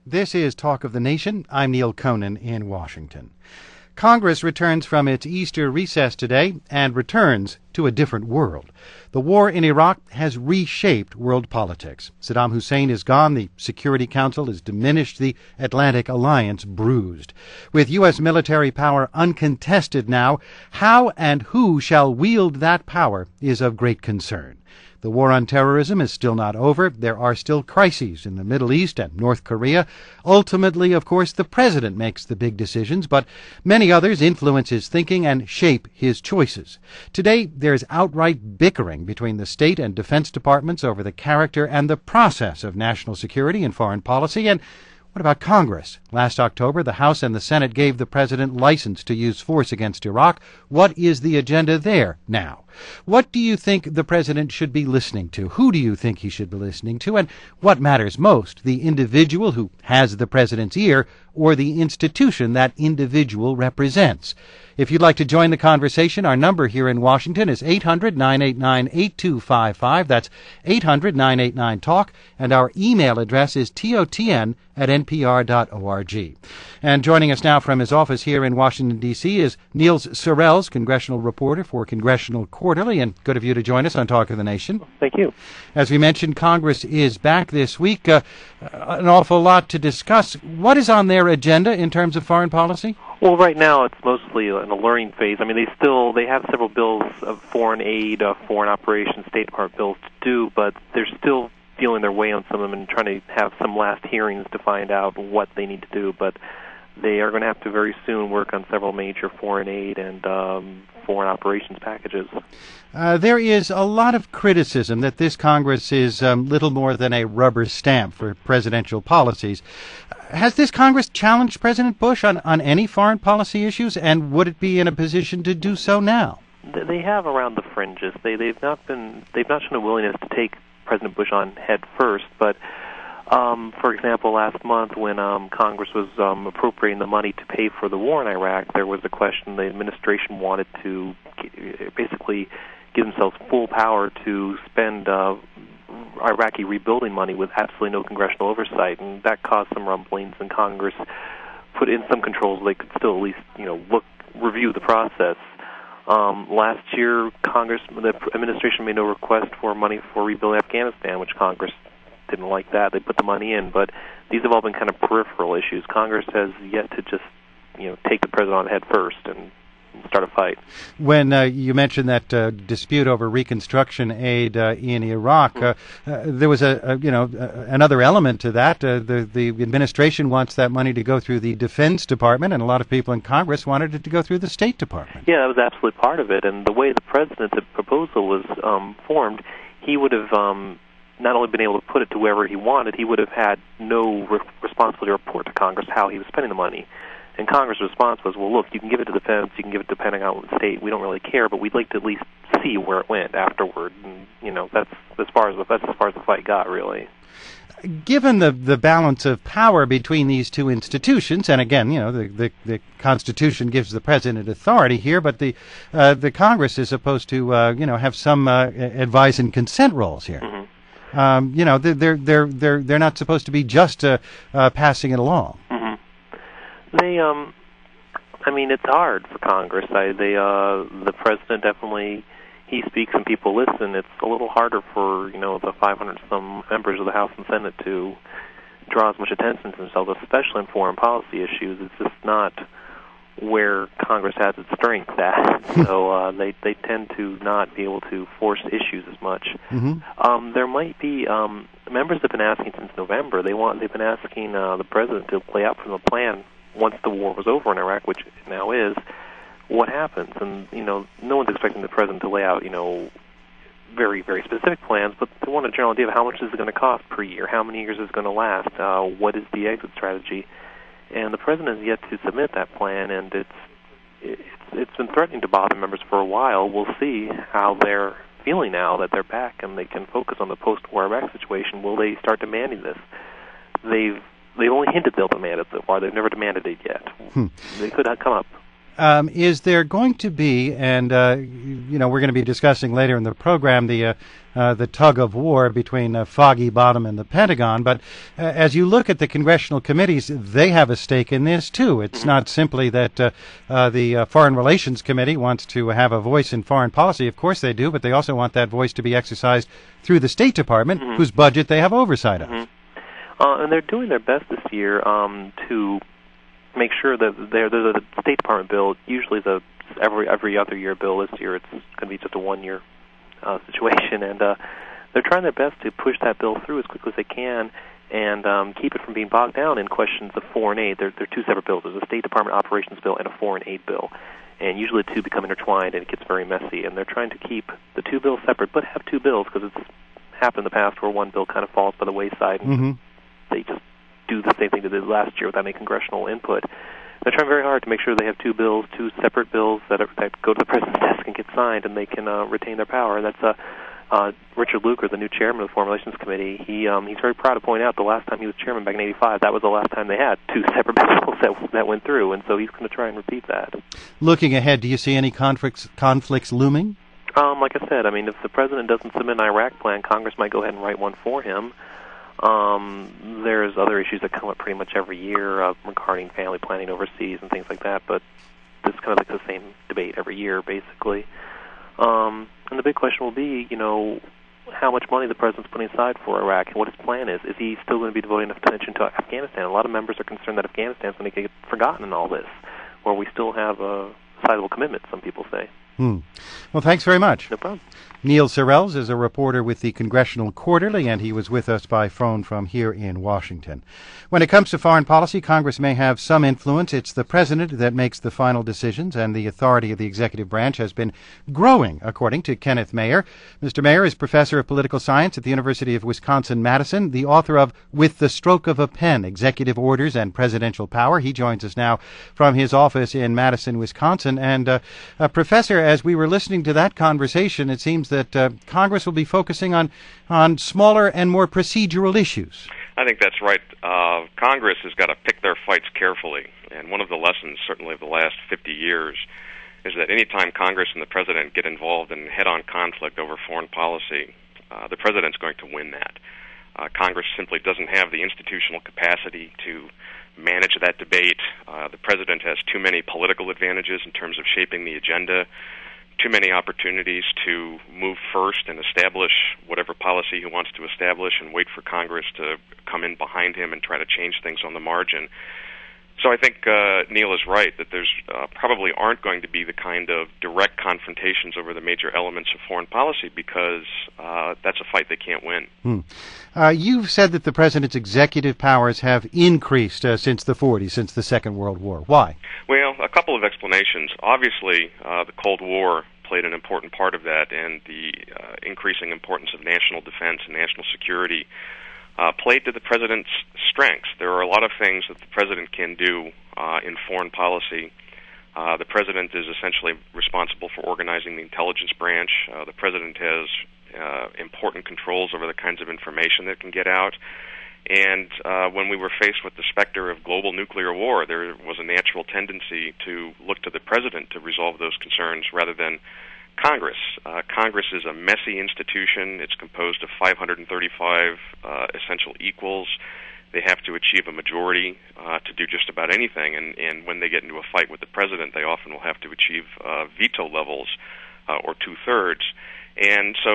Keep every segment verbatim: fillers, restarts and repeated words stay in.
This is Talk of the Nation. I'm Neil Conan in Washington. Congress returns from its Easter recess today and returns to a different world. The war in Iraq has reshaped world politics. Saddam Hussein is gone, the Security Council is diminished, the Atlantic Alliance bruised. With U S military power uncontested now, how and who shall wield that power is of great concern. The war on terrorism is still not over. There are still crises in the Middle East and North Korea. Ultimately, of course, the president makes the big decisions, but many others influence his thinking and shape his choices. Today, there's outright bickering between the State and Defense Departments over the character and the process of national security and foreign policy. And what about Congress? Last October, the House and the Senate gave the president license to use force against Iraq. What is the agenda there now? What do you think the president should be listening to? Who do you think he should be listening to? And what matters most, the individual who has the president's ear or the institution that individual represents? If you'd like to join the conversation, our number here in Washington is eight hundred, nine eight nine, eight two five five. That's eight hundred, nine eight nine, talk. And our email address is totn at npr dot org. And joining us now from his office here in Washington, D C is Niels Sorels, congressional reporter for Congressional Quarterly. And good of you to join us on Talk of the Nation. Thank you. As we mentioned, Congress is back this week. Uh, an awful lot to discuss. What is on their agenda in terms of foreign policy? Well, right now it's mostly in a learning phase. I mean, they still they have several bills of foreign aid, uh, foreign operations, State Department bills to do, but they're still feeling their way on some of them and trying to have some last hearings to find out what they need to do. But they are going to have to very soon work on several major foreign aid and um, foreign operations packages. Uh, there is a lot of criticism that this Congress is um, little more than a rubber stamp for presidential policies. Has this Congress challenged President Bush on, on any foreign policy issues, and would it be in a position to do so now? They have around the fringes. They they've not been they've not shown a willingness to take President Bush on head first. But um, for example, last month when um, Congress was um, appropriating the money to pay for the war in Iraq, there was a question the administration wanted to basically give themselves full power to spend uh, Iraqi rebuilding money with absolutely no congressional oversight, and that caused some rumblings. And Congress put in some controls so they could still at least, you know, look review the process. Um, last year, Congress, the administration made no request for money for rebuilding Afghanistan, which Congress didn't like that. They put the money in, but these have all been kind of peripheral issues. Congress has yet to just, you know, take the president on head first and start a fight. When uh, you mentioned that uh, dispute over reconstruction aid uh, in Iraq, uh, uh, there was a, a you know uh, another element to that. Uh, the the administration wants that money to go through the Defense Department, and a lot of people in Congress wanted it to go through the State Department. Yeah, that was absolutely part of it. And the way the president's proposal was um, formed, he would have um, not only been able to put it to wherever he wanted, he would have had no re- responsibility to report to Congress how he was spending the money. And Congress' response was, well, look, you can give it to the defense, you can give it to Pentagon and state. We don't really care, but we'd like to at least see where it went afterward. And, you know, that's as far as the, that's as far as the fight got, really. Given the the balance of power between these two institutions, and again, you know, the, the, the Constitution gives the president authority here, but the uh, the Congress is supposed to, uh, you know, have some uh, advise and consent roles here. Mm-hmm. Um, you know, they're they're they're they're not supposed to be just uh, uh, passing it along. Mm-hmm. They, um, I mean, it's hard for Congress. I, they, uh, the president definitely, he speaks and people listen. It's a little harder for, you know, the five hundred some members of the House and Senate to draw as much attention to themselves, especially in foreign policy issues. It's just not where Congress has its strength at. So uh, they they tend to not be able to force issues as much. Mm-hmm. Um, there might be um, members have been asking since November. They want they've been asking uh, the president to lay out from the plan once the war was over in Iraq, which it now is, what happens? And, you know, no one's expecting the president to lay out, you know, very, very specific plans, but they want a general idea of how much is it going to cost per year, how many years is it going to last, uh, what is the exit strategy. And the president has yet to submit that plan, and it's, it's, it's been threatening to bother members for a while. We'll see how they're feeling now that they're back and they can focus on the post-war Iraq situation. Will they start demanding this? They've They've only hinted they'll demand it so far. They've never demanded it yet. Hmm. They could come up. Um, is there going to be, and uh, you know, we're going to be discussing later in the program the uh, uh, the tug of war between uh, Foggy Bottom and the Pentagon. But uh, as you look at the congressional committees, they have a stake in this too. It's mm-hmm. not simply that uh, uh, the uh, Foreign Relations Committee wants to have a voice in foreign policy. Of course they do, but they also want that voice to be exercised through the State Department, mm-hmm. whose budget they have oversight of. Mm-hmm. Uh, and they're doing their best this year um, to make sure that there, there's a State Department bill. Usually, the every every other year bill. This year, it's going to be just a one-year uh, situation, and uh, they're trying their best to push that bill through as quickly as they can and um, keep it from being bogged down in questions of foreign aid. They're, they're two separate bills. There's a State Department operations bill and a foreign aid bill, and usually the two become intertwined, and it gets very messy. And they're trying to keep the two bills separate, but have two bills because it's happened in the past where one bill kind of falls by the wayside, and mm-hmm. they just do the same thing they did last year without any congressional input. They're trying very hard to make sure they have two bills, two separate bills that, are, that go to the president's desk and get signed, and they can uh, retain their power. That's uh, uh, Richard Luker, the new chairman of the Foreign Relations Committee. He um, he's very proud to point out the last time he was chairman back in eighty-five, that was the last time they had two separate bills that that went through, and so he's going to try and repeat that. Looking ahead, do you see any conflicts conflicts looming? Um, like I said, I mean, if the president doesn't submit an Iraq plan, Congress might go ahead and write one for him. Um, there's other issues that come up pretty much every year uh, regarding family planning overseas and things like that, but it's kind of like the same debate every year, basically. Um, and the big question will be, you know, how much money the president's putting aside for Iraq and what his plan is. Is he still going to be devoting enough attention to Afghanistan? A lot of members are concerned that Afghanistan's going to get forgotten in all this, where we still have a sizable commitment, some people say. Hmm. Well, thanks very much. No problem. Neil Sorrells is a reporter with the Congressional Quarterly, and he was with us by phone from here in Washington. When it comes to foreign policy, Congress may have some influence. It's the president that makes the final decisions, and the authority of the executive branch has been growing, according to Kenneth Mayer. Mister Mayer is professor of political science at the University of Wisconsin-Madison, the author of With the Stroke of a Pen, Executive Orders and Presidential Power. He joins us now from his office in Madison, Wisconsin. And, uh, uh, Professor, as we were listening to that conversation, it seems that uh, Congress will be focusing on, on smaller and more procedural issues. I think that's right. Uh, Congress has got to pick their fights carefully, and one of the lessons, certainly of the last fifty years, is that any time Congress and the President get involved in head-on conflict over foreign policy, uh, the President's going to win that. Uh, Congress simply doesn't have the institutional capacity to manage that debate. Uh, the President has too many political advantages in terms of shaping the agenda, too many opportunities to move first and establish whatever policy he wants to establish and wait for Congress to come in behind him and try to change things on the margin. So I think uh, Neil is right that there's uh, probably aren't going to be the kind of direct confrontations over the major elements of foreign policy because uh, that's a fight they can't win. Hmm. Uh, you've said that the president's executive powers have increased uh, since the forties, since the Second World War. Why? Well, a couple of explanations. Obviously, uh, the Cold War played an important part of that, and the uh, increasing importance of national defense and national security Uh, played to the president's strengths. There are a lot of things that the president can do uh, in foreign policy. Uh, the president is essentially responsible for organizing the intelligence branch. Uh, the president has uh, important controls over the kinds of information that can get out. And uh, when we were faced with the specter of global nuclear war, there was a natural tendency to look to the president to resolve those concerns rather than Congress. Uh, Congress is a messy institution. It's composed of five hundred thirty-five uh, essential equals. They have to achieve a majority uh, to do just about anything, and, and when they get into a fight with the president, they often will have to achieve uh, veto levels uh, or two-thirds. And so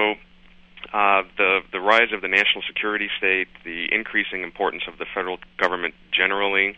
uh, the, the rise of the national security state, the increasing importance of the federal government generally,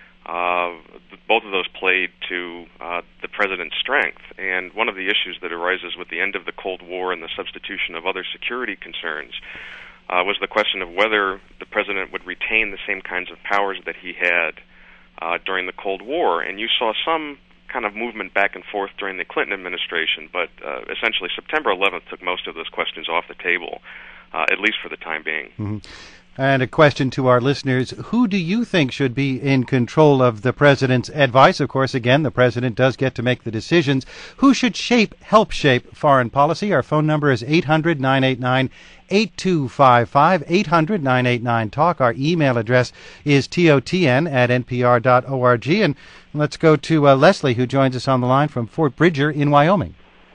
Uh, both of those played to uh, the president's strength. And one of the issues that arises with the end of the Cold War and the substitution of other security concerns uh, was the question of whether the president would retain the same kinds of powers that he had uh, during the Cold War. And you saw some kind of movement back and forth during the Clinton administration, but uh, essentially September eleventh took most of those questions off the table, uh, at least for the time being. Mm-hmm. And a question to our listeners, who do you think should be in control of the president's advice? Of course, again, the president does get to make the decisions. Who should shape, help shape foreign policy? Our phone number is eight hundred, nine eight nine, eight two five five, eight hundred, nine eight nine, talk. Our email address is totn at n p r dot org. And let's go to uh, Leslie, who joins us on the line from Fort Bridger in Wyoming.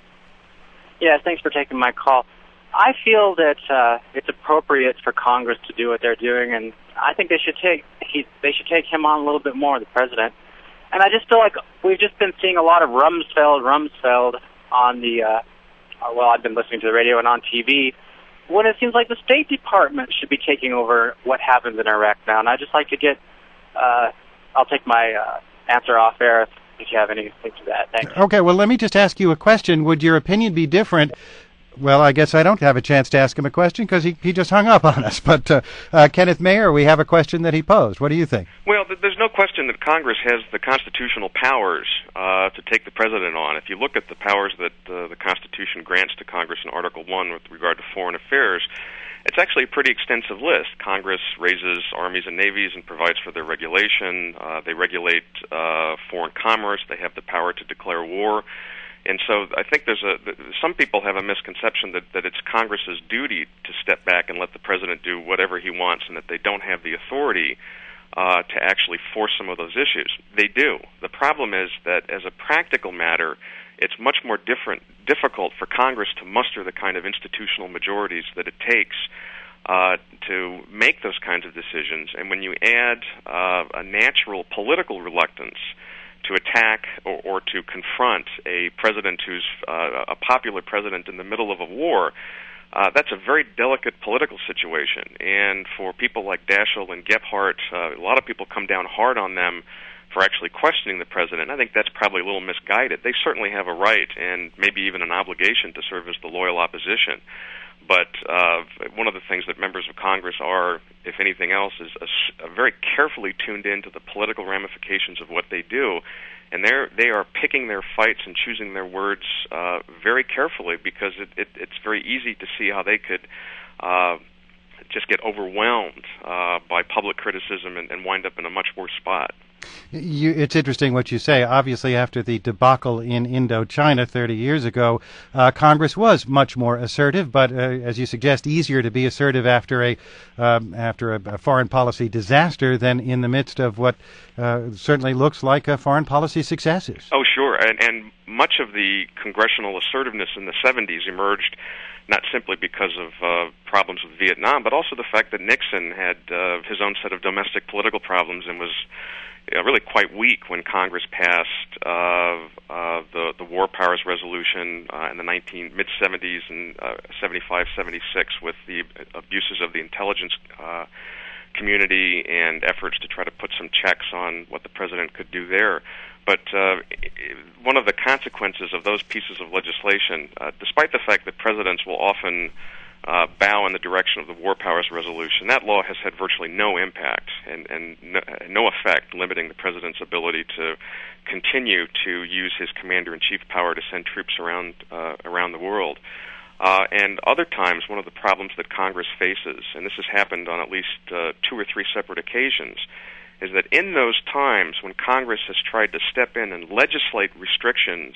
Yes, thanks for taking my call. I feel that uh, it's appropriate for Congress to do what they're doing, and I think they should take he, they should take him on a little bit more, the president. And I just feel like we've just been seeing a lot of Rumsfeld, Rumsfeld on the, uh, well, I've been listening to the radio and on T V, when it seems like the State Department should be taking over what happens in Iraq now. And I'd just like to get, uh, I'll take my uh, answer off air if, if you have anything to that. Thanks. Okay, well, let me just ask you a question. Would your opinion be different? Well, I guess I don't have a chance to ask him a question because he, he just hung up on us. But uh, uh, Kenneth Mayer, we have a question that he posed. What do you think? Well, th- there's no question that Congress has the constitutional powers uh, to take the president on. If you look at the powers that uh, the Constitution grants to Congress in Article one with regard to foreign affairs, it's actually a pretty extensive list. Congress raises armies and navies and provides for their regulation. Uh, they regulate uh, foreign commerce. They have the power to declare war. And so I think there's a some people have a misconception that, that it's Congress's duty to step back and let the president do whatever he wants, and that they don't have the authority uh, to actually force some of those issues. They do. The problem is that as a practical matter, it's much more different, difficult for Congress to muster the kind of institutional majorities that it takes uh, to make those kinds of decisions. And when you add uh, a natural political reluctance to attack or, or to confront a president who's uh, a popular president in the middle of a war, uh, that's a very delicate political situation. And for people like Daschle and Gephardt, uh, a lot of people come down hard on them for actually questioning the president. I think that's probably a little misguided. They certainly have a right and maybe even an obligation to serve as the loyal opposition. But uh, one of the things that members of Congress are, if anything else, is a, a very carefully tuned into the political ramifications of what they do, and they're they are picking their fights and choosing their words uh, very carefully, because it, it, it's very easy to see how they could uh, just get overwhelmed uh, by public criticism and, and wind up in a much worse spot. You, it's interesting what you say. Obviously, after the debacle in Indochina thirty years ago, uh, Congress was much more assertive, but uh, as you suggest, easier to be assertive after a um, after a, a foreign policy disaster than in the midst of what uh, certainly looks like a foreign policy successes. Oh, sure, and, and much of the congressional assertiveness in the seventies emerged not simply because of uh, problems with Vietnam, but also the fact that Nixon had uh, his own set of domestic political problems and was Uh, really quite weak when Congress passed uh, uh, the the War Powers Resolution uh, in the nineteen mid seventies and uh, seventy-five, seventy-six, with the abuses of the intelligence uh, community and efforts to try to put some checks on what the president could do there. But uh, one of the consequences of those pieces of legislation, uh, despite the fact that presidents will often Uh, bow in the direction of the War Powers Resolution, that law has had virtually no impact and, and no, no effect, limiting the president's ability to continue to use his commander-in-chief power to send troops around uh, around the world. Uh, and other times, one of the problems that Congress faces, and this has happened on at least uh, two or three separate occasions, is that in those times when Congress has tried to step in and legislate restrictions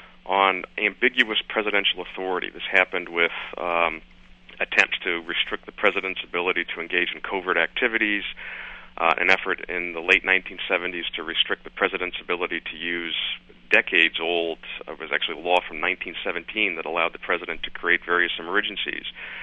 on ambiguous presidential authority, this happened with um, attempts to restrict the president's ability to engage in covert activities, uh, an effort in the late nineteen seventies to restrict the president's ability to use decades-old, uh, it was actually a law from nineteen seventeen that allowed the president to create various emergencies.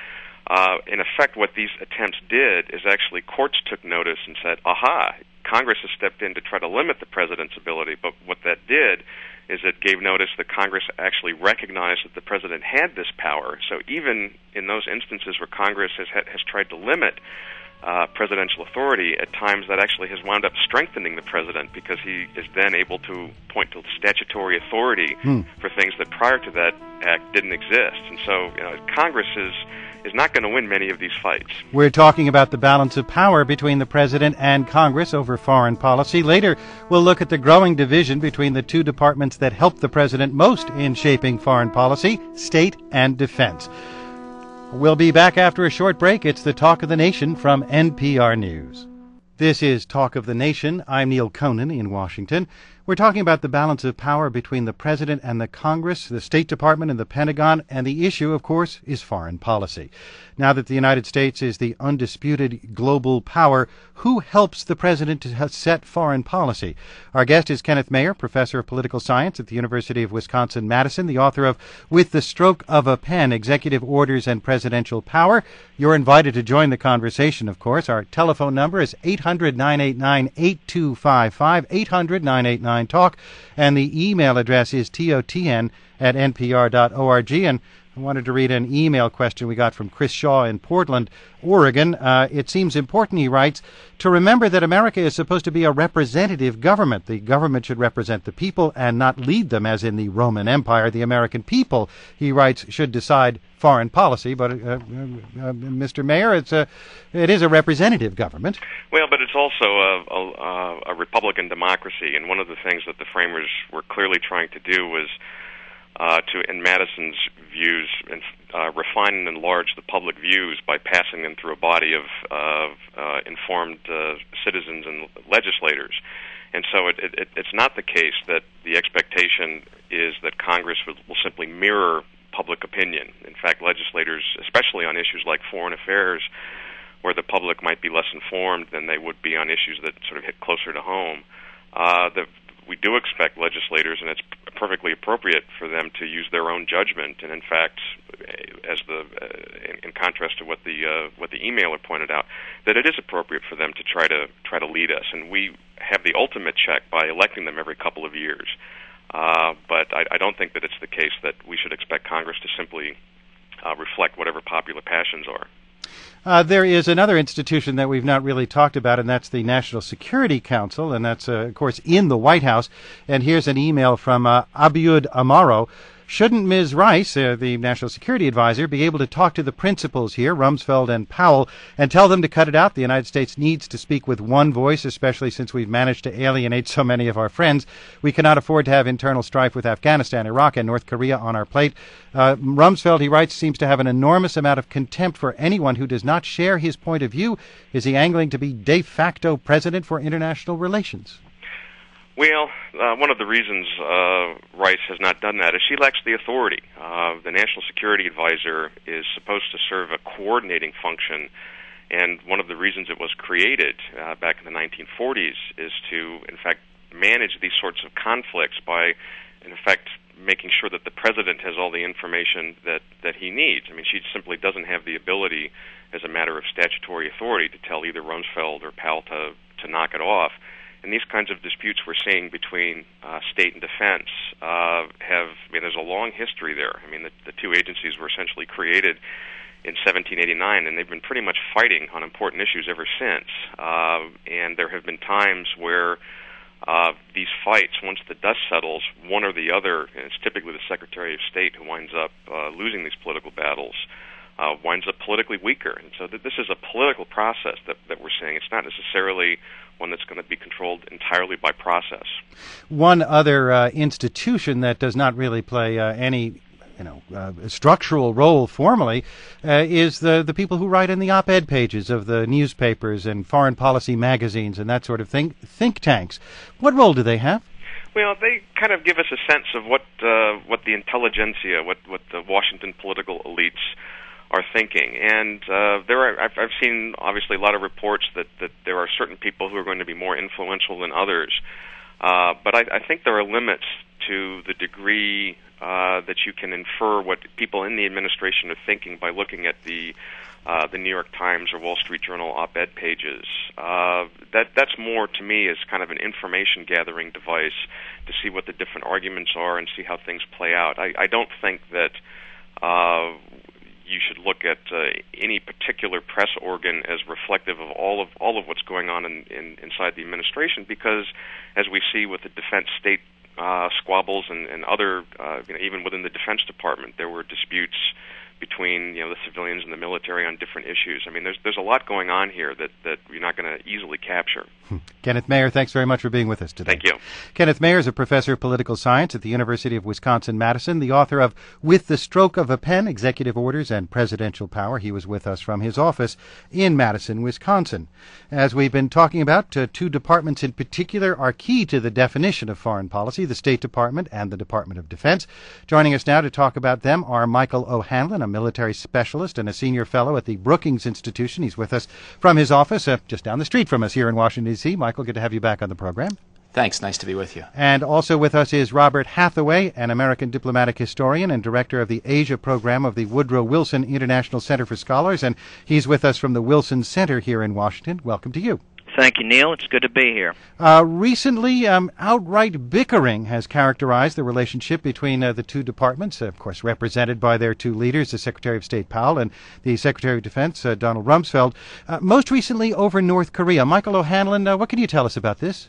Uh, in effect, what these attempts did is actually courts took notice and said, aha, Congress has stepped in to try to limit the president's ability, but what that did is it gave notice that Congress actually recognized that the president had this power. So even in those instances where Congress has has tried to limit uh, presidential authority, at times that actually has wound up strengthening the president, because he is then able to point to statutory authority hmm. for things that prior to that act didn't exist. And so, you know, Congress is is not going to win many of these fights. We're talking about the balance of power between the president and Congress over foreign policy. Later, we'll look at the growing division between the two departments that help the president most in shaping foreign policy, state and defense. We'll be back after a short break. It's the Talk of the Nation from N P R News. This is Talk of the Nation. I'm Neil Conan in Washington. We're talking about the balance of power between the President and the Congress, the State Department and the Pentagon, and the issue, of course, is foreign policy. Now that the United States is the undisputed global power, who helps the President to set foreign policy? Our guest is Kenneth Mayer, Professor of Political Science at the University of Wisconsin-Madison, the author of With the Stroke of a Pen, Executive Orders and Presidential Power. You're invited to join the conversation, of course. Our telephone number is eight hundred, nine eight nine, eight two five five, eight hundred, nine eight nine, talk, and the email address is totn at npr dot org. And I wanted to read an email question we got from Chris Shaw in Portland, Oregon. Uh, it seems important, he writes, to remember that America is supposed to be a representative government. The government should represent the people and not lead them, as in the Roman Empire. The American people, he writes, should decide foreign policy. But, uh, uh, uh, Mister Mayer, it's a, it is a representative government. Well, but it's also a, a, a Republican democracy, and one of the things that the framers were clearly trying to do was Uh, to, in Madison's views, uh, refine and enlarge the public views by passing them through a body of, of uh, informed uh, citizens and legislators. And so it, it, it's not the case that the expectation is that Congress will, will simply mirror public opinion. In fact, legislators, especially on issues like foreign affairs, where the public might be less informed than they would be on issues that sort of hit closer to home, uh, the we do expect legislators, and it's perfectly appropriate for them to use their own judgment. And in fact, as the uh, in, in contrast to what the uh, what the emailer pointed out, that it is appropriate for them to try to try to lead us. And we have the ultimate check by electing them every couple of years. Uh, but I, I don't think that it's the case that we should expect Congress to simply uh, reflect whatever popular passions are. Uh, there is another institution that we've not really talked about, and that's the National Security Council, and that's, uh, of course, in the White House. And here's an email from uh, Abiud Amaro. Shouldn't Miz Rice, uh, the National Security Advisor, be able to talk to the principals here, Rumsfeld and Powell, and tell them to cut it out? The United States needs to speak with one voice, especially since we've managed to alienate so many of our friends. We cannot afford to have internal strife with Afghanistan, Iraq, and North Korea on our plate. Uh, Rumsfeld, he writes, seems to have an enormous amount of contempt for anyone who does not share his point of view. Is he angling to be de facto president for international relations? Well, uh, one of the reasons uh, Rice has not done that is she lacks the authority. Uh, the National Security Advisor is supposed to serve a coordinating function, and one of the reasons it was created uh, back in the nineteen forties is to, in fact, manage these sorts of conflicts by, in effect, making sure that the President has all the information that, that he needs. I mean, she simply doesn't have the ability, as a matter of statutory authority, to tell either Rumsfeld or Powell to, to knock it off. And these kinds of disputes we're seeing between uh, state and defense uh, have, I mean, there's a long history there. I mean, the, the two agencies were essentially created in seventeen eighty-nine, and they've been pretty much fighting on important issues ever since. Uh, and there have been times where uh, these fights, once the dust settles, one or the other, and it's typically the Secretary of State who winds up uh, losing these political battles, uh, winds up politically weaker. And so th- this is a political process that, that we're seeing. It's not necessarily one that's going to be controlled entirely by process. One other uh, institution that does not really play uh, any, you know, uh, structural role formally uh, is the the people who write in the op-ed pages of the newspapers and foreign policy magazines and that sort of thing. Think tanks. What role do they have? Well, they kind of give us a sense of what uh, what the intelligentsia, what what the Washington political elites are thinking. And uh, there are, I've, I've seen obviously a lot of reports that, that there are certain people who are going to be more influential than others. Uh, but I, I think there are limits to the degree uh, that you can infer what people in the administration are thinking by looking at the uh, the New York Times or Wall Street Journal op-ed pages. Uh, that that's more to me is kind of an information gathering device to see what the different arguments are and see how things play out. I, I don't think that uh, you should look at uh, any particular press organ as reflective of all of all of what's going on in, in, inside the administration, because as we see with the defense state uh, squabbles and, and other, uh, you know, even within the Defense Department, there were disputes between you know the civilians and the military on different issues. I mean, there's there's a lot going on here that, that you're not going to easily capture. Kenneth Mayer, thanks very much for being with us today. Thank you. Kenneth Mayer is a professor of political science at the University of Wisconsin-Madison, the author of With the Stroke of a Pen, Executive Orders and Presidential Power. He was with us from his office in Madison, Wisconsin. As we've been talking about, uh, two departments in particular are key to the definition of foreign policy, the State Department and the Department of Defense. Joining us now to talk about them are Michael O'Hanlon, a military specialist and a senior fellow at the Brookings Institution. He's with us from his office uh, just down the street from us here in Washington, D C Michael, good to have you back on the program. Thanks. Nice to be with you. And also with us is Robert Hathaway, an American diplomatic historian and director of the Asia program of the Woodrow Wilson International Center for Scholars, and he's with us from the Wilson Center here in Washington. Welcome to you. Thank you, Neil. It's good to be here. Uh, recently, um, outright bickering has characterized the relationship between uh, the two departments, uh, of course represented by their two leaders, the Secretary of State Powell and the Secretary of Defense, uh, Donald Rumsfeld, uh, most recently over North Korea. Michael O'Hanlon, uh, what can you tell us about this?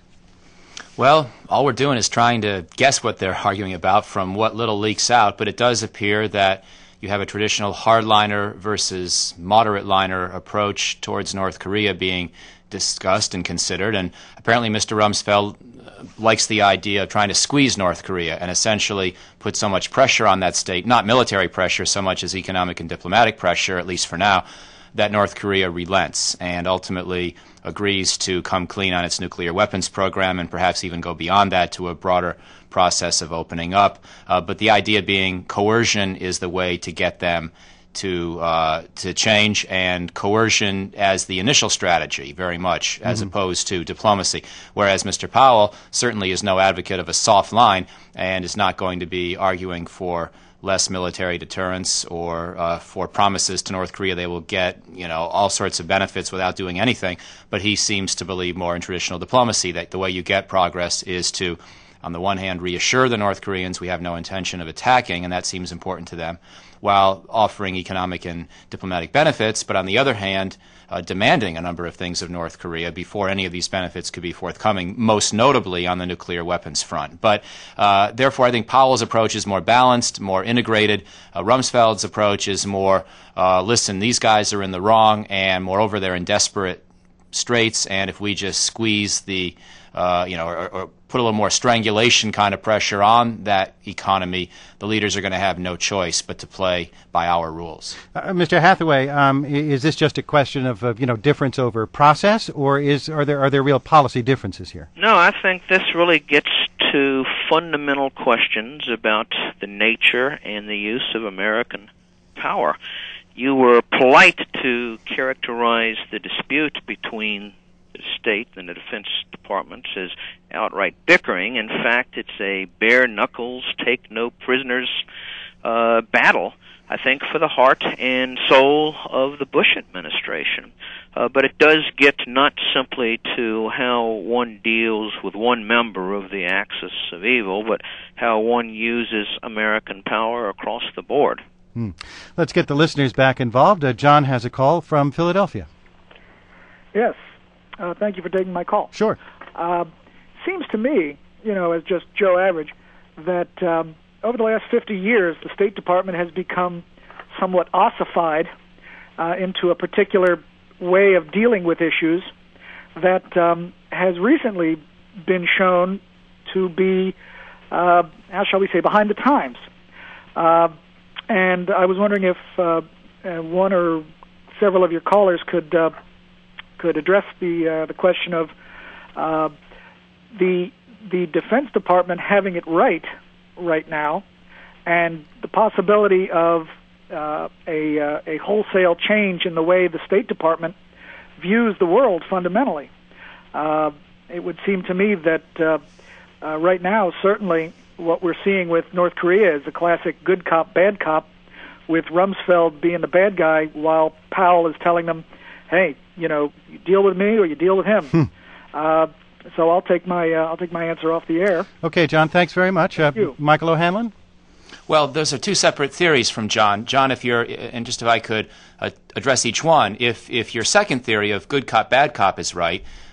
Well, all we're doing is trying to guess what they're arguing about from what little leaks out, but it does appear that you have a traditional hardliner versus moderate liner approach towards North Korea being discussed and considered, and apparently Mister Rumsfeld uh, likes the idea of trying to squeeze North Korea and essentially put so much pressure on that state, not military pressure so much as economic and diplomatic pressure, at least for now, that North Korea relents and ultimately agrees to come clean on its nuclear weapons program and perhaps even go beyond that to a broader process of opening up. Uh, but the idea being coercion is the way to get them to uh, to change, and coercion as the initial strategy, very much, as mm-hmm. opposed to diplomacy. Whereas Mister Powell certainly is no advocate of a soft line and is not going to be arguing for less military deterrence or uh, for promises to North Korea they will get, you know, all sorts of benefits without doing anything. But he seems to believe more in traditional diplomacy, that the way you get progress is to, on the one hand, reassure the North Koreans we have no intention of attacking, and that seems important to them, while offering economic and diplomatic benefits, but on the other hand, uh, demanding a number of things of North Korea before any of these benefits could be forthcoming, most notably on the nuclear weapons front. But uh, therefore, I think Powell's approach is more balanced, more integrated. Uh, Rumsfeld's approach is more, uh, listen, these guys are in the wrong, and moreover, they're in desperate straits, and if we just squeeze the, uh, you know, or, or put a little more strangulation kind of pressure on that economy, the leaders are going to have no choice but to play by our rules. Uh, Mister Hathaway, um, is this just a question of, of you know difference over process, or is are there are there real policy differences here? No, I think this really gets to fundamental questions about the nature and the use of American power. You were polite to characterize the dispute between the state and the Defense Department as outright bickering. In fact, it's a bare-knuckles, take-no-prisoners uh, battle, I think, for the heart and soul of the Bush administration. Uh, but it does get not simply to how one deals with one member of the axis of evil, but how one uses American power across the board. Hmm. Let's get the listeners back involved. Uh, John has a call from Philadelphia. Yes. Uh, thank you for taking my call. Sure. Uh, seems to me, you know, as just Joe Average, that um, over the last fifty years, the State Department has become somewhat ossified uh, into a particular way of dealing with issues that um, has recently been shown to be, uh, how shall we say, behind the times. Uh, and I was wondering if uh, uh, one or several of your callers could uh, could address the uh, the question of uh, the the Defense Department having it right right now, and the possibility of uh, a uh, a wholesale change in the way the State Department views the world fundamentally. Uh, it would seem to me that uh, uh, right now, certainly, what we're seeing with North Korea is a classic good cop, bad cop, with Rumsfeld being the bad guy while Powell is telling them, hey, you know, you deal with me or you deal with him. Hmm. Uh, so I'll take my uh, I'll take my answer off the air. Okay, John, thanks very much. Thank uh, you. Michael O'Hanlon? Well, those are two separate theories from John. John, if you're, and just if I could uh, address each one, if if your second theory of good cop, bad cop is right,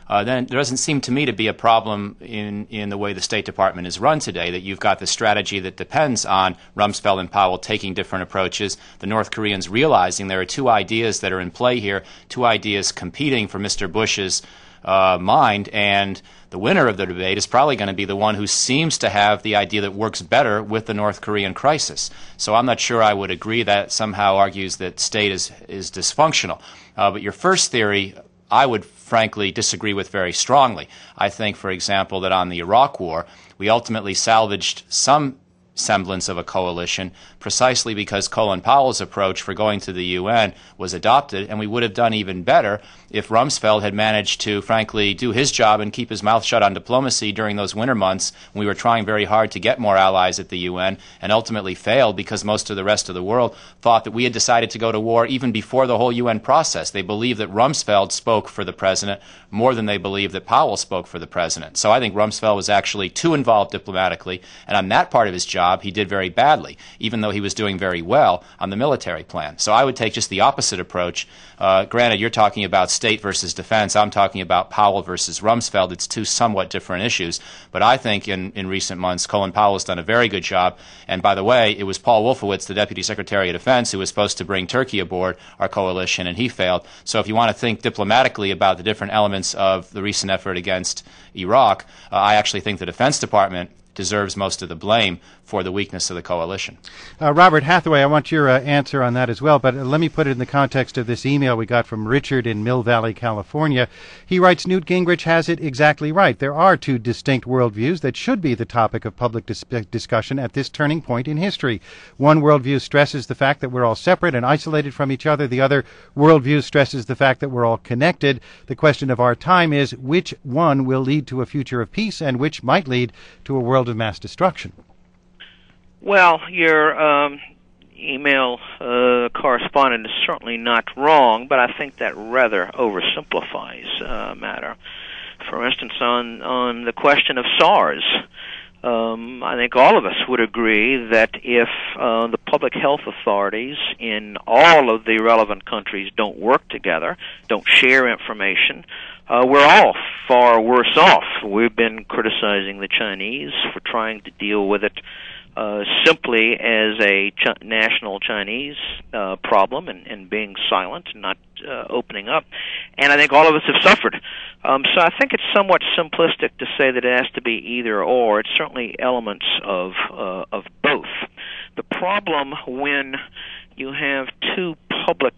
uh, then there doesn't seem to me to be a problem in, in the way the State Department is run today, that you've got the strategy that depends on Rumsfeld and Powell taking different approaches, the North Koreans realizing there are two ideas that are in play here, two ideas competing for Mister Bush's uh, mind, and the winner of the debate is probably going to be the one who seems to have the idea that works better with the North Korean crisis. So I'm not sure I would agree that somehow argues that state is, is dysfunctional. Uh, but your first theory, I would frankly disagree with very strongly. I think, for example, that on the Iraq War, we ultimately salvaged some semblance of a coalition precisely because Colin Powell's approach for going to the U N was adopted, and we would have done even better if Rumsfeld had managed to, frankly, do his job and keep his mouth shut on diplomacy during those winter months when we were trying very hard to get more allies at the U N and ultimately failed because most of the rest of the world thought that we had decided to go to war even before the whole U N process. They believed that Rumsfeld spoke for the president more than they believed that Powell spoke for the president. So I think Rumsfeld was actually too involved diplomatically, and on that part of his job, he did very badly, even though he was doing very well on the military plan. So I would take just the opposite approach. Uh, granted, you're talking about state versus defense. I'm talking about Powell versus Rumsfeld. It's two somewhat different issues. But I think in, in recent months, Colin Powell has done a very good job. And by the way, it was Paul Wolfowitz, the Deputy Secretary of Defense, who was supposed to bring Turkey aboard our coalition, and he failed. So if you want to think diplomatically about the different elements of the recent effort against Iraq, uh, I actually think the Defense Department deserves most of the blame for the weakness of the coalition. Uh, Robert Hathaway, I want your uh, answer on that as well, but uh, let me put it in the context of this email we got from Richard in Mill Valley, California. He writes, Newt Gingrich has it exactly right. There are two distinct worldviews that should be the topic of public dis- discussion at this turning point in history. One worldview stresses the fact that we're all separate and isolated from each other. The other worldview stresses the fact that we're all connected. The question of our time is which one will lead to a future of peace and which might lead to a world of mass destruction. Well, your um, email uh, correspondent is certainly not wrong, but I think that rather oversimplifies uh, matter. For instance, on on the question of SARS, um, I think all of us would agree that if uh, the public health authorities in all of the relevant countries don't work together, don't share information, Uh, we're all far worse off. We've been criticizing the Chinese for trying to deal with it uh, simply as a ch- national Chinese uh, problem and, and being silent and not uh, opening up. And I think all of us have suffered. Um, so I think it's somewhat simplistic to say that it has to be either or. It's certainly elements of uh, of both. The problem when you have two public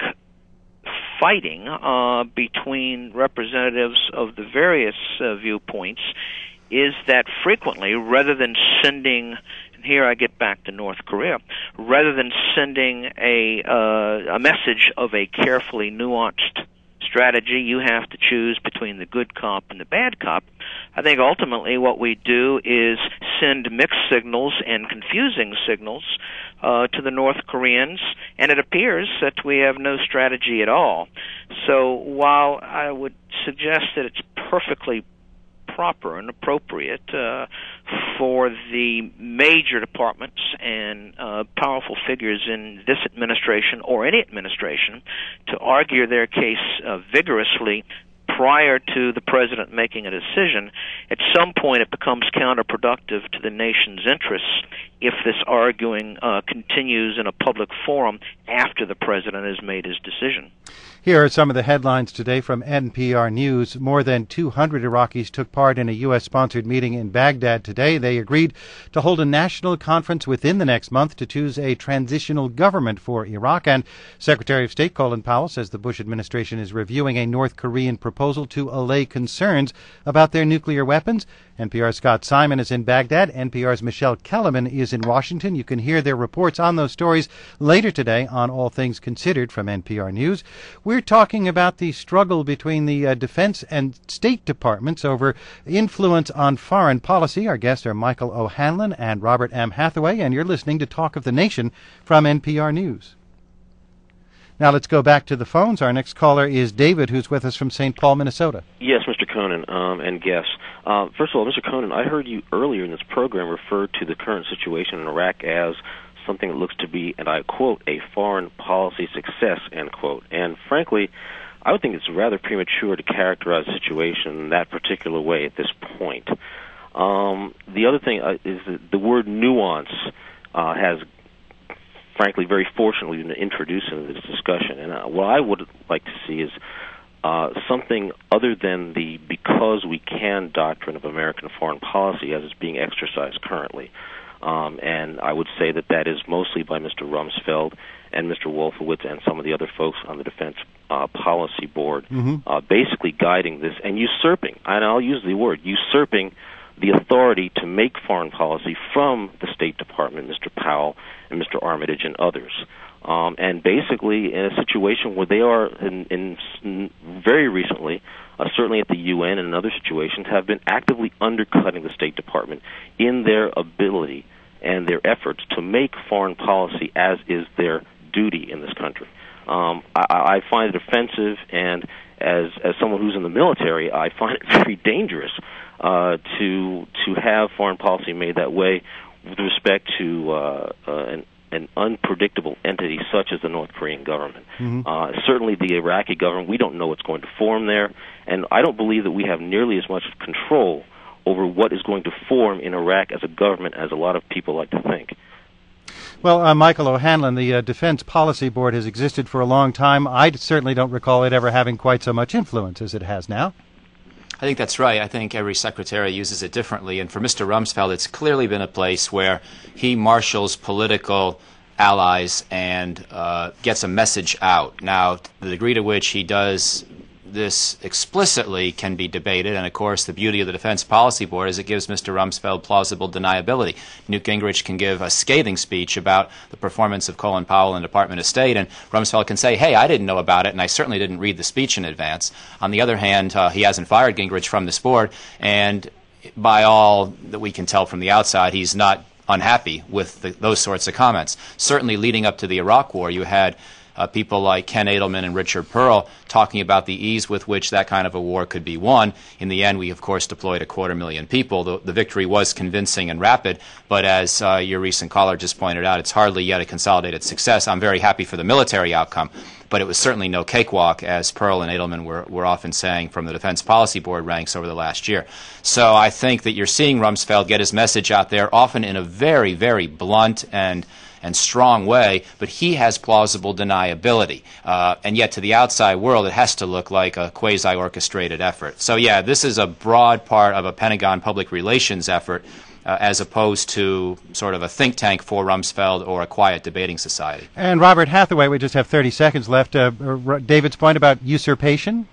fighting uh, between representatives of the various uh, viewpoints is that frequently, rather than sending, and here I get back to North Korea, rather than sending a uh, a message of a carefully nuanced strategy, you have to choose between the good cop and the bad cop. I think ultimately what we do is send mixed signals and confusing signals uh, to the North Koreans, and it appears that we have no strategy at all. So while I would suggest that it's perfectly proper and appropriate uh, for the major departments and uh, powerful figures in this administration or any administration to argue their case uh, vigorously prior to the president making a decision, at some point it becomes counterproductive to the nation's interests if this arguing uh, continues in a public forum after the president has made his decision. Here are some of the headlines today from N P R News. More than two hundred Iraqis took part in a U S-sponsored meeting in Baghdad today. They agreed to hold a national conference within the next month to choose a transitional government for Iraq. And Secretary of State Colin Powell says the Bush administration is reviewing a North Korean proposal to allay concerns about their nuclear weapons. N P R's Scott Simon is in Baghdad. N P R's Michelle Kellerman is in Washington. You can hear their reports on those stories later today on All Things Considered from N P R News. We're talking about the struggle between the uh, Defense and State Departments over influence on foreign policy. Our guests are Michael O'Hanlon and Robert M. Hathaway, and you're listening to Talk of the Nation from N P R News. Now let's go back to the phones. Our next caller is David, who's with us from Saint Paul, Minnesota. Yes, Mister Conan, um, and guests. Uh, first of all, Mister Conan, I heard you earlier in this program refer to the current situation in Iraq as something that looks to be, and I quote, a foreign policy success, end quote. And frankly, I would think it's rather premature to characterize the situation in that particular way at this point. Um, the other thing uh, is that the word nuance uh, has, frankly, very fortunately been introduced into this discussion. And uh, what I would like to see is uh, something other than the because we can doctrine of American foreign policy as it's being exercised currently. Um, and I would say that that is mostly by Mister Rumsfeld and Mister Wolfowitz and some of the other folks on the Defense uh, Policy Board, mm-hmm. uh, basically guiding this and usurping, and I'll use the word, usurping the authority to make foreign policy from the State Department, Mister Powell and Mister Armitage and others. Um, and basically in a situation where they are, in, in, in very recently, uh, certainly at the U N and in other situations, have been actively undercutting the State Department in their ability and their efforts to make foreign policy as is their duty in this country. Um, I, I find it offensive, and as as someone who's in the military, I find it very dangerous uh, to to have foreign policy made that way with respect to uh, uh, an, an unpredictable entity such as the North Korean government. Mm-hmm. Uh, certainly the Iraqi government, we don't know what's going to form there, and I don't believe that we have nearly as much control over what is going to form in Iraq as a government as a lot of people like to think. Well, uh, Michael O'Hanlon, the uh, Defense Policy Board has existed for a long time. I certainly don't recall it ever having quite so much influence as it has now. I think that's right. I think every secretary uses it differently. And for Mister Rumsfeld, it's clearly been a place where he marshals political allies and uh, gets a message out. Now, the degree to which he does this explicitly can be debated, and of course the beauty of the Defense Policy Board is it gives Mister Rumsfeld plausible deniability. Newt Gingrich can give a scathing speech about the performance of Colin Powell in the Department of State, and Rumsfeld can say, hey, I didn't know about it, and I certainly didn't read the speech in advance. On the other hand, uh, he hasn't fired Gingrich from this board, and by all that we can tell from the outside, he's not unhappy with the, those sorts of comments. Certainly leading up to the Iraq War, you had Uh, people like Ken Edelman and Richard Pearl talking about the ease with which that kind of a war could be won. In the end, we, of course, deployed a quarter million people. The, the victory was convincing and rapid, but as uh, your recent caller just pointed out, it's hardly yet a consolidated success. I'm very happy for the military outcome, but it was certainly no cakewalk, as Pearl and Edelman were, were often saying from the Defense Policy Board ranks over the last year. So I think that you're seeing Rumsfeld get his message out there, often in a very, very blunt and and strong way, but he has plausible deniability. Uh, and yet to the outside world, it has to look like a quasi-orchestrated effort. So yeah, this is a broad part of a Pentagon public relations effort uh, as opposed to sort of a think tank for Rumsfeld or a quiet debating society. And Robert Hathaway, we just have thirty seconds left. Uh, David's point about usurpation?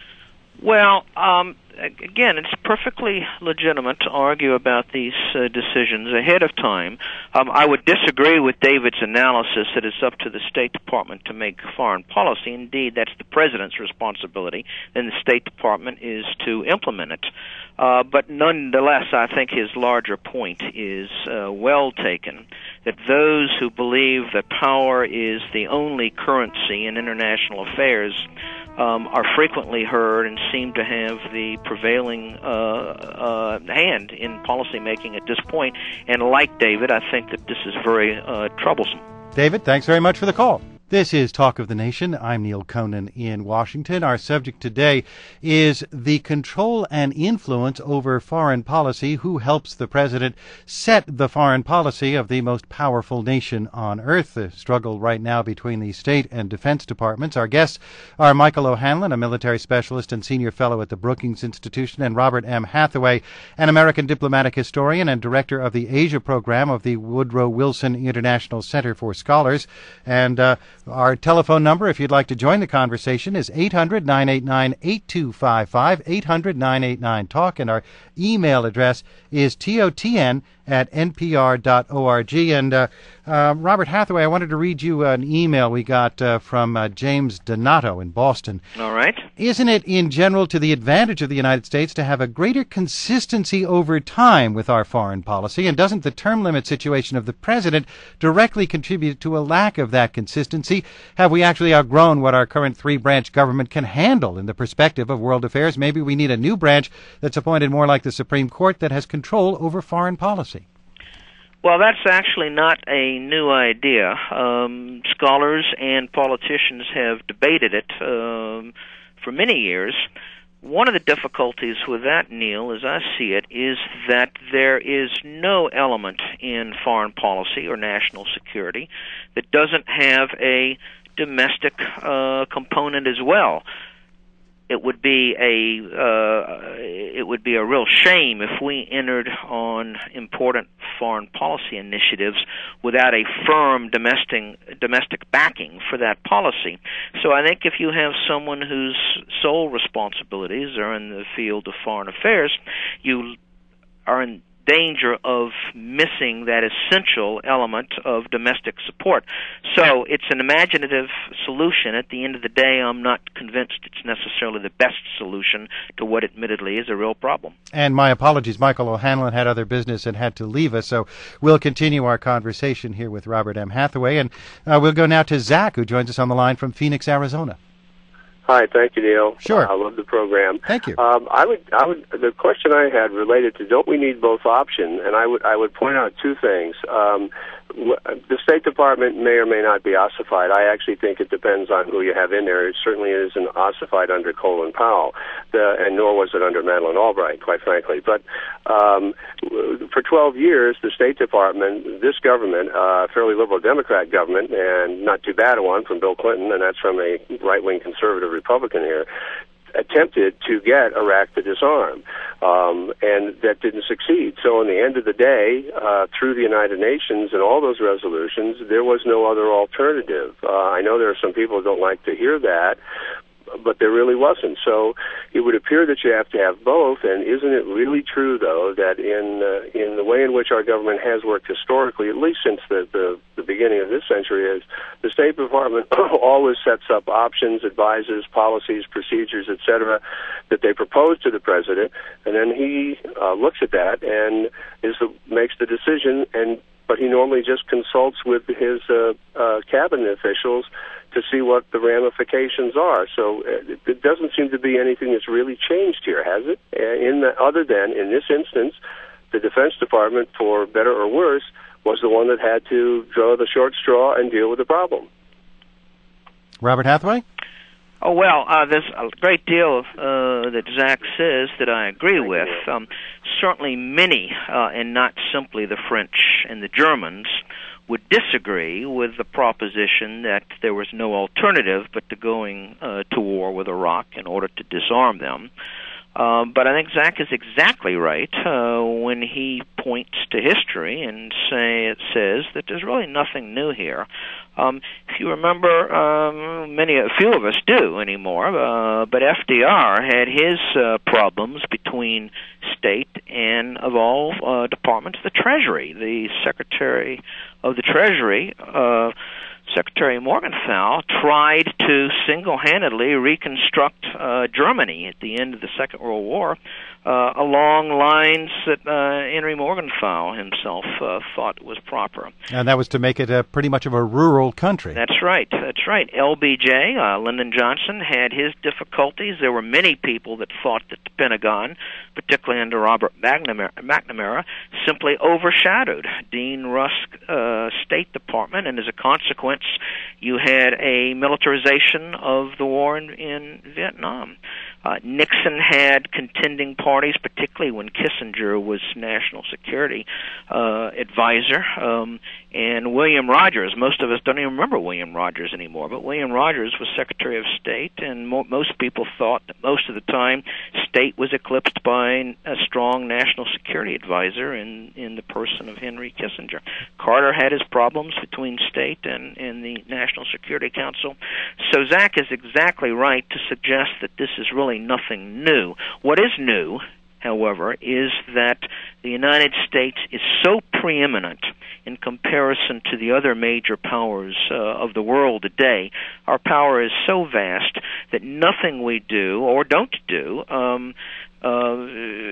Well, um, again, it's perfectly legitimate to argue about these uh, decisions ahead of time. Um, I would disagree with David's analysis that it's up to the State Department to make foreign policy. Indeed, that's the President's responsibility, and the State Department is to implement it. Uh, but nonetheless, I think his larger point is uh, well taken, that those who believe that power is the only currency in international affairs Um, are frequently heard and seem to have the prevailing uh, uh, hand in policymaking at this point. And like David, I think that this is very uh, troublesome. David, thanks very much for the call. This is Talk of the Nation. I'm Neil Conan in Washington. Our subject today is the control and influence over foreign policy. Who helps the president set the foreign policy of the most powerful nation on earth? The struggle right now between the State and Defense Departments. Our guests are Michael O'Hanlon, a military specialist and senior fellow at the Brookings Institution, and Robert M. Hathaway, an American diplomatic historian and director of the Asia program of the Woodrow Wilson International Center for Scholars. And uh, our telephone number, if you'd like to join the conversation, is eight hundred, nine eight nine, eight two five five, eight hundred, nine eight nine, talk, and our email address is totn at npr dot org. And uh, uh, Robert Hathaway, I wanted to read you an email we got uh, from uh, James Donato in Boston. All right. Isn't it in general to the advantage of the United States to have a greater consistency over time with our foreign policy? And doesn't the term limit situation of the president directly contribute to a lack of that consistency? Have we actually outgrown what our current three-branch government can handle in the perspective of world affairs? Maybe we need a new branch that's appointed more like the Supreme Court that has control over foreign policy. Well, that's actually not a new idea. Um, scholars and politicians have debated it. Um, for many years. One of the difficulties with that, Neil, as I see it, is that there is no element in foreign policy or national security that doesn't have a domestic uh, component as well. It would be a uh, it would be a real shame if we entered on important foreign policy initiatives without a firm domestic domestic backing for that policy. So I think if you have someone whose sole responsibilities are in the field of foreign affairs, you are in danger of missing that essential element of domestic support. So it's an imaginative solution. At the end of the day, I'm not convinced it's necessarily the best solution to what admittedly is a real problem. And my apologies, Michael O'Hanlon had other business and had to leave us, so we'll continue our conversation here with Robert M. Hathaway, and uh, we'll go now to Zach, who joins us on the line from Phoenix, Arizona. Hi, thank you, Neil. Sure. Uh, I love the program. Thank you. Um, I would, I would. The question I had related to don't we need both options, and I would, I would point out two things. Um, the State Department may or may not be ossified. I actually think it depends on who you have in there. It certainly isn't ossified under Colin Powell, the, and nor was it under Madeleine Albright, quite frankly. But um, for twelve years, the State Department, this government, a uh, fairly liberal Democrat government, and not too bad a one from Bill Clinton, and that's from a right-wing conservative Republican here, attempted to get Iraq to disarm, um, and that didn't succeed. So in the end of the day, uh, through the United Nations and all those resolutions, there was no other alternative. Uh, I know there are some people who don't like to hear that, but there really wasn't. So it would appear that you have to have both, and isn't it really true, though, that in uh, in the way in which our government has worked historically, at least since the, the, the beginning of this century, is the State Department always sets up options, advises, policies, procedures, et cetera, that they propose to the President, and then he uh, looks at that and is the, makes the decision, and but he normally just consults with his uh, uh, cabinet officials to see what the ramifications are. So uh, it doesn't seem to be anything that's really changed here, has it? Uh, in the, other than, in this instance, the Defense Department, for better or worse, was the one that had to draw the short straw and deal with the problem. Robert Hathaway? Oh, well, uh, there's a great deal uh, that Zach says that I agree with. Um, certainly many, uh, and not simply the French and the Germans, would disagree with the proposition that there was no alternative but to going uh, to war with Iraq in order to disarm them. Uh, but I think Zach is exactly right uh, when he points to history and say it says that there's really nothing new here. Um, if you remember, um, many, a few of us do anymore, uh, but F D R had his uh, problems between state and, of all uh, departments, the Treasury. The Secretary of the Treasury, uh, Secretary Morgenthau, tried to single-handedly reconstruct uh, Germany at the end of the Second World War uh, along lines that uh, Henry Morgenthau himself uh, thought was proper. And that was to make it a, pretty much of a rural country. That's right. That's right. L B J, uh, Lyndon Johnson, had his difficulties. There were many people that thought that the Pentagon, particularly under Robert McNamara, McNamara simply overshadowed Dean Rusk's uh, State Department, and as a consequence, you had a militarization of the war in, in Vietnam. Uh, Nixon had contending parties, particularly when Kissinger was National Security uh, Advisor, um, and William Rogers. Most of us don't even remember William Rogers anymore, but William Rogers was Secretary of State, and mo- most people thought that most of the time state was eclipsed by a strong National Security Advisor in, in the person of Henry Kissinger. Carter had his problems between state and, and the National Security Council. So Zach is exactly right to suggest that this is really nothing new. What is new, however, is that the United States is so preeminent in comparison to the other major powers uh, of the world today. Our power is so vast that nothing we do or don't do um, uh,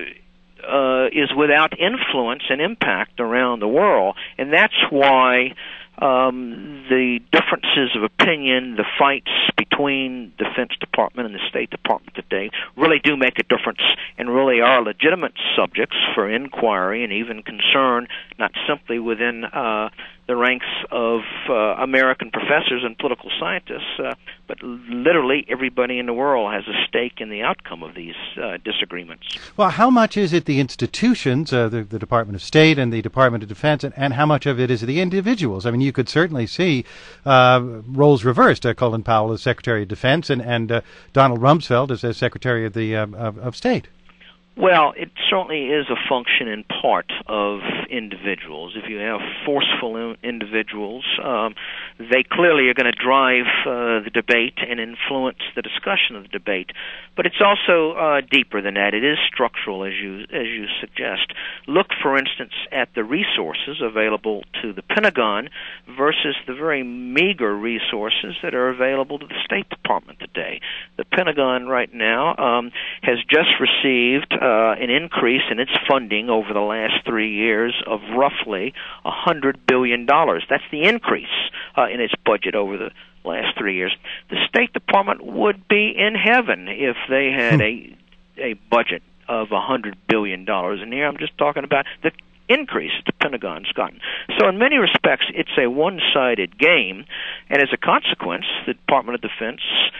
uh, is without influence and impact around the world, and that's why Um, the differences of opinion, the fights between the Defense Department and the State Department today really do make a difference and really are legitimate subjects for inquiry and even concern, not simply within uh, the ranks of uh, American professors and political scientists, uh, but literally everybody in the world has a stake in the outcome of these uh, disagreements. Well, how much is it the institutions, uh, the, the Department of State and the Department of Defense, and, and how much of it is the individuals? I mean, you could certainly see uh, roles reversed. Uh, Colin Powell as Secretary of Defense and, and uh, Donald Rumsfeld as, as Secretary of the uh, of, of State. Well, it certainly is a function in part of individuals. If you have forceful in- individuals, um, they clearly are going to drive uh, the debate and influence the discussion of the debate. But it's also uh, deeper than that. It is structural, as you as you suggest. Look, for instance, at the resources available to the Pentagon versus the very meager resources that are available to the State Department today. The Pentagon right now um, has just received Uh, an increase in its funding over the last three years of roughly one hundred billion dollars. That's the increase uh, in its budget over the last three years. The State Department would be in heaven if they had a a budget of one hundred billion dollars. And here I'm just talking about the increase the Pentagon's gotten. So in many respects, it's a one-sided game, and as a consequence, the Department of Defense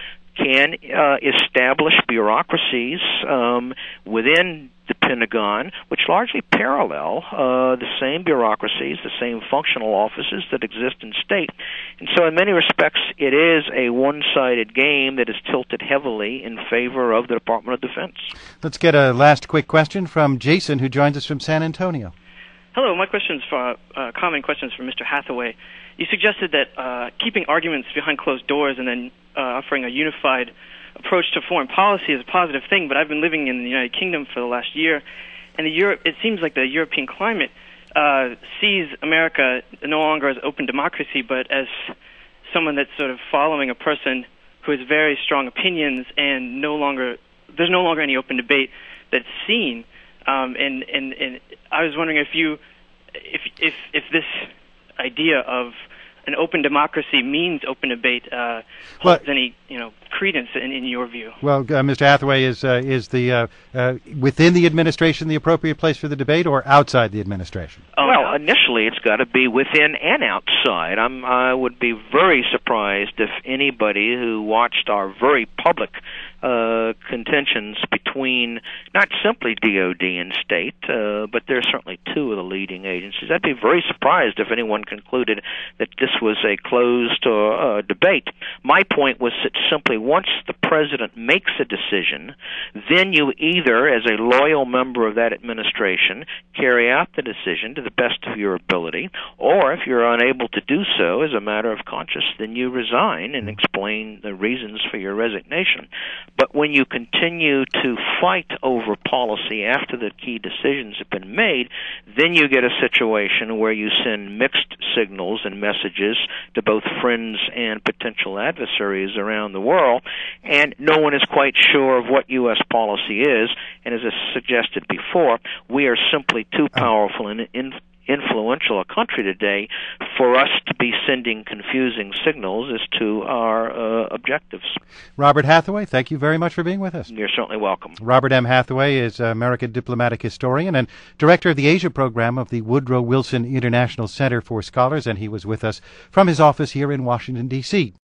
can uh, establish bureaucracies um, within the Pentagon, which largely parallel uh, the same bureaucracies, the same functional offices that exist in state. And so in many respects, it is a one-sided game that is tilted heavily in favor of the Department of Defense. Let's get a last quick question from Jason, who joins us from San Antonio. Hello, my question is for uh, common questions for Mister Hathaway. You suggested that uh, keeping arguments behind closed doors and then uh, offering a unified approach to foreign policy is a positive thing, but I've been living in the United Kingdom for the last year, and the Europe, it seems like the European climate uh, sees America no longer as open democracy, but as someone that's sort of following a person who has very strong opinions, and no longer there's no longer any open debate that's seen. Um, and, and, and I was wondering if you, if if if this idea of an open democracy means open debate uh, holds well, any you know credence in, in your view. Well, uh, Mister Hathaway, is uh, is the uh, uh, within the administration the appropriate place for the debate, or outside the administration? Oh, well, initially it's got to be within and outside. I'm, I would be very surprised if anybody who watched our very public uh, contentions between not simply D O D and state, uh, but there's certainly two of the leading agencies. I'd be very surprised if anyone concluded that this was a closed uh, debate. My point was that simply once the president makes a decision, then you either, as a loyal member of that administration, carry out the decision to the best of your ability, or if you're unable to do so as a matter of conscience, then you resign and explain the reasons for your resignation. But when you continue to fight over policy after the key decisions have been made, then you get a situation where you send mixed signals and messages to both friends and potential adversaries around the world, and no one is quite sure of what U S policy is. And as I suggested before, we are simply too powerful and in, influential a country today for us to be sending confusing signals as to our uh, objectives. Robert Hathaway, thank you very much for being with us. You're certainly welcome. Robert M. Hathaway is an American diplomatic historian and director of the Asia program of the Woodrow Wilson International Center for Scholars, and he was with us from his office here in Washington, D C